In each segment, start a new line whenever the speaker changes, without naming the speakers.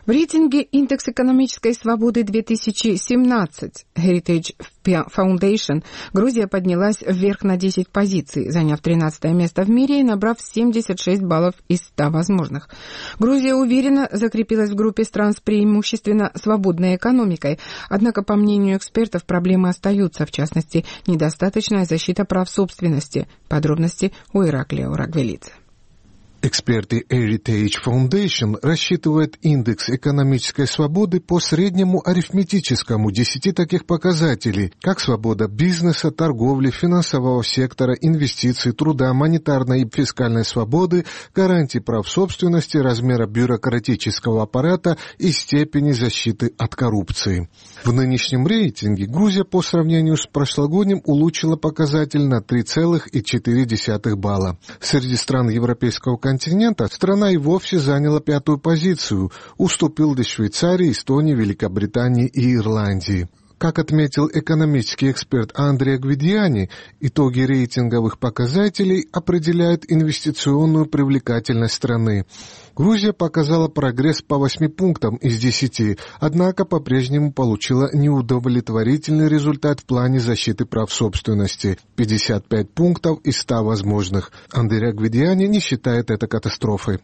В рейтинге «Индекс экономической свободы 2017» Heritage Foundation Грузия поднялась вверх на 10 позиций, заняв 13 место в мире и набрав 76 баллов из 100 возможных. Грузия уверенно закрепилась в группе стран с преимущественно свободной экономикой, однако, по мнению экспертов, проблемы остаются, в частности, недостаточная защита прав собственности. Подробности у Ираклио Рагвелидзе.
Эксперты Heritage Foundation рассчитывают индекс экономической свободы по среднему арифметическому 10 таких показателей, как свобода бизнеса, торговли, финансового сектора, инвестиций, труда, монетарной и фискальной свободы, гарантий прав собственности, размера бюрократического аппарата и степени защиты от коррупции. В нынешнем рейтинге Грузия по сравнению с прошлогодним улучшила показатель на 3,4 балла. Среди стран европейского континента страна и вовсе заняла 5-ю позицию, уступил лишь Швейцарии, Эстонии, Великобритании и Ирландии. Как отметил экономический эксперт Андреа Гвидиани, итоги рейтинговых показателей определяют инвестиционную привлекательность страны. Грузия показала прогресс по 8 пунктам из 10, однако по-прежнему получила неудовлетворительный результат в плане защиты прав собственности – 55 пунктов из 100 возможных. Андреа Гвидиани не считает это катастрофой.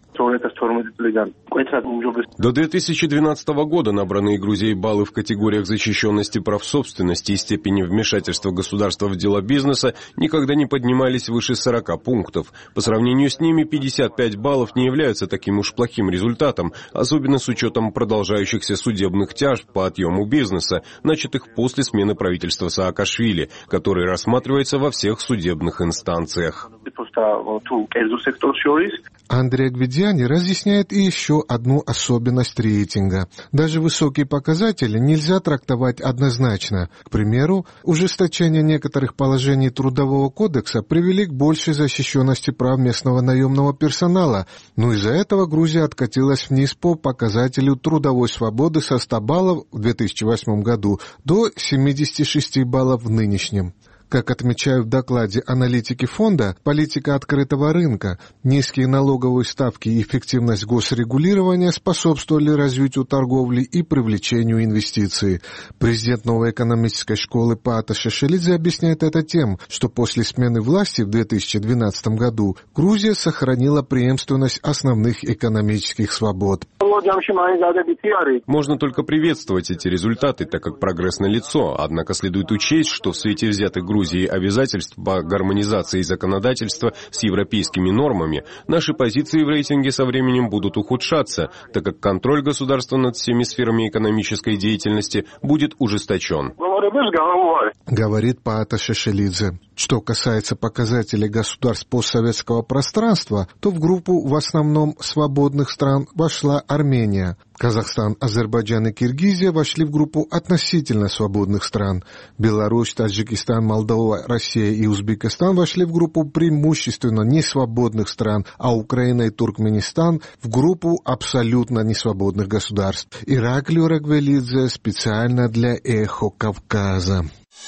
До 2012 года набранные Грузией баллы в категориях защищенности прав собственности и степени вмешательства государства в дела бизнеса никогда не поднимались выше 40 пунктов. По сравнению с ними 55 баллов не являются таким уж плохим результатом, особенно с учетом продолжающихся судебных тяжб по отъему бизнеса, начатых после смены правительства Саакашвили, который рассматривается во всех судебных инстанциях.
Андреа Гвидиани разъясняет и еще одну особенность рейтинга. Даже высокие показатели нельзя трактовать однозначно. К примеру, ужесточение некоторых положений Трудового кодекса привели к большей защищенности прав местного наемного персонала, но из-за этого Грузия откатилась вниз по показателю трудовой свободы со 100 баллов в 2008 году до 76 баллов в нынешнем. Как отмечают в докладе аналитики фонда, политика открытого рынка, низкие налоговые ставки и эффективность госрегулирования способствовали развитию торговли и привлечению инвестиций. Президент новой экономической школы Паата Шешелидзе объясняет это тем, что после смены власти в 2012 году Грузия сохранила преемственность основных экономических свобод.
Можно только приветствовать эти результаты, так как прогресс налицо, однако следует учесть, что в свете взятых Грузией обязательств по гармонизации законодательства с европейскими нормами, наши позиции в рейтинге со временем будут ухудшаться, так как контроль государства над всеми сферами экономической деятельности будет ужесточен.
Говорит Паата Шешелидзе. Что касается показателей государств постсоветского пространства, то в группу в основном свободных стран вошла Армения. Казахстан, Азербайджан и Киргизия вошли в группу относительно свободных стран. Беларусь, Таджикистан, Молдова, Россия и Узбекистан вошли в группу преимущественно несвободных стран, а Украина и Туркменистан в группу абсолютно несвободных государств. Ираклио Рагвелидзе специально для «Эхо Кавказа».